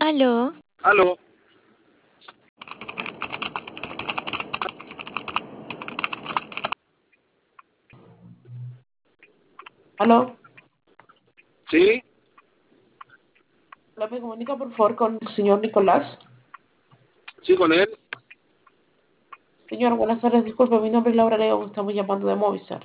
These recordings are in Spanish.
Aló, Aló, Aló, ¿sí? me comunica por favor con el señor Nicolás. ¿Sí con él? Señor, buenas tardes, disculpe, mi nombre es Laura León, estamos llamando de Movistar.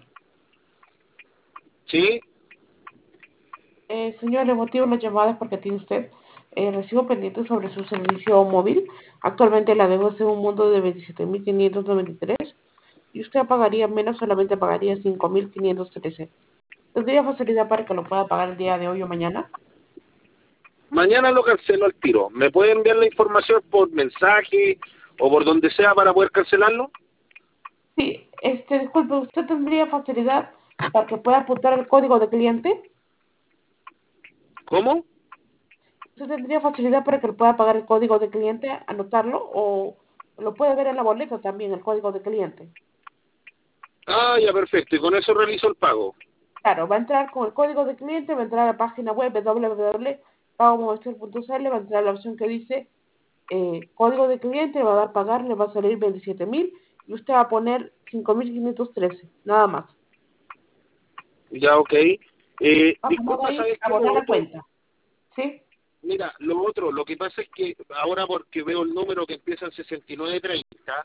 ¿Sí? Señor, el motivo de la llamada es porque tiene usted recibo pendiente sobre su servicio móvil. Actualmente la deuda es en un monto de 27.593 y usted pagaría menos, solamente pagaría 5.513. ¿Tendría facilidad para que lo pueda pagar el día de hoy o mañana? Mañana lo cancelo al tiro. ¿Me puede enviar la información por mensaje o por donde sea para poder cancelarlo? Sí, disculpe, ¿usted tendría facilidad para que pueda apuntar el código de cliente? ¿Cómo? ¿Usted tendría facilidad para que le pueda pagar el código de cliente, anotarlo o lo puede ver en la boleta también, el código de cliente? Ah, ya, perfecto. Y con eso realizo el pago. Claro, va a entrar con el código de cliente, va a entrar a la página web www.pagomovistar.cl, va a entrar a la opción que dice código de cliente, va a dar pagar, le va a salir 27.000 y usted va a poner 5.513, nada más. Ya, ok. Va a poner Disculpa, ahí ¿sabes qué? Lo abonar la otro, cuenta, ¿sí? mira, lo que pasa es que ahora porque veo el número que empieza en 6930,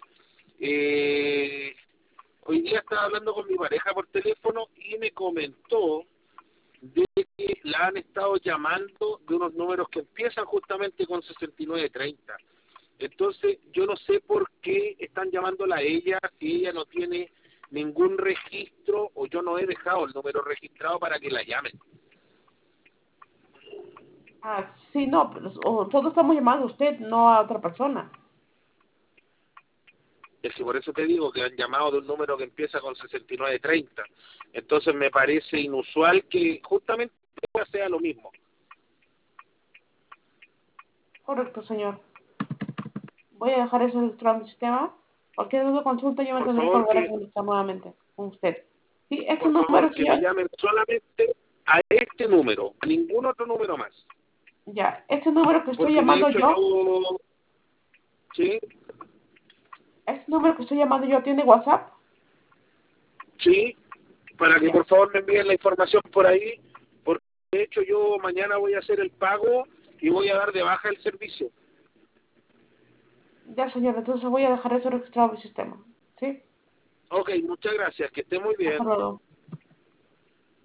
hoy día estaba hablando con mi pareja por teléfono y me comentó de que la han estado llamando de unos números que empiezan justamente con 6930. Entonces, yo no sé por qué están llamándola a ella si ella no tiene ningún registro o yo no he dejado el número registrado para que la llamen. Ah, sí, no, pero todos estamos llamando a usted, no a otra persona. Es que por eso te digo que han llamado de un número que empieza con 6930. Entonces, me parece inusual que justamente sea lo mismo. Correcto, señor. Voy a dejar eso registrado en mi sistema. Cualquier duda o consulta yo me Por tendré que favor, volver a que comunicar nuevamente con usted. Sí, este por favor, número, que me señor. llamen solamente a este número, a ningún otro número más. Ya, este número que estoy Porque de llamando hecho yo, yo, sí, este número que estoy llamando yo tiene WhatsApp. sí, para que Ya, por favor me envíen la información por ahí, porque de hecho yo mañana voy a hacer el pago y voy a dar de baja el servicio. ya, señor. Entonces voy a dejar eso registrado en mi sistema. Sí, Ok, muchas gracias, que esté muy hasta bien. luego.